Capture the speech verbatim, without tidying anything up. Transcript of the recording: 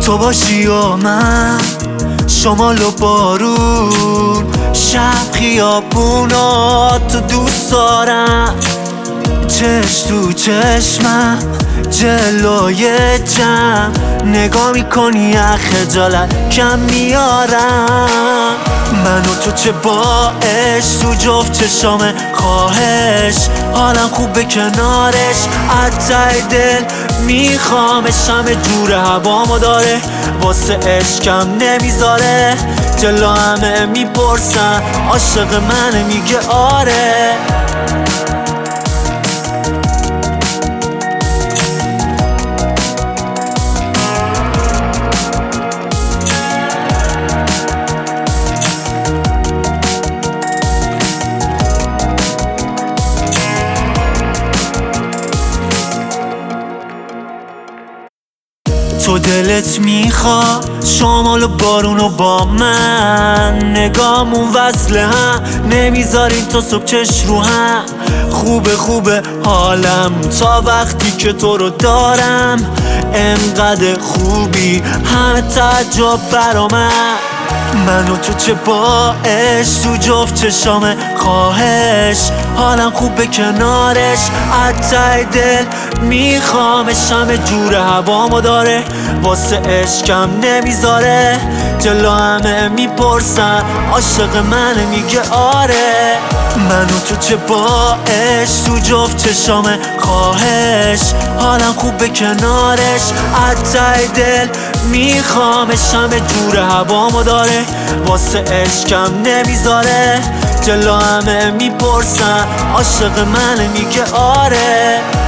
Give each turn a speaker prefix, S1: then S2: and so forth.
S1: تو باشی و من، شمال و بارون، شب خیابونات تو دوست دارم. چشم تو چشمم جلوی جمع نگاه میکنی از خجالت کم میارم. من و تو چه باعث تو جفت چشام خواهش، حالم خوبه کنارش، از ته دل میخوامش. همه جور هوامو داره، واسه عشقم نمیذاره. جلو همه میپرسن عاشق منه، میگه آره. تو دلت میخواد شمال و بارونو با من، نگامون وصله هم نمیذاریم تا صبح چش رو هم. خوبه خوبه حالم تا وقتی که تو رو دارم، انقدر خوبی همه تعجب برا من. من و تو چه باعث تو جفت چشام خواهش، حالم خوبه کنارش، از ته دل میخوامش. همه جور هوامو داره، واسه عشقم نمیذاره. جلو همه میپرسن عاشق منه، میگه آره. من و تو چه باعث تو جفت چشام خواهش، حالم خوبه کنارش، از ته دل میخوامش. همه جور هوامو داره، واسه عشقم نمیذاره. جلو همه میپرسن عاشق منه، میگه آره.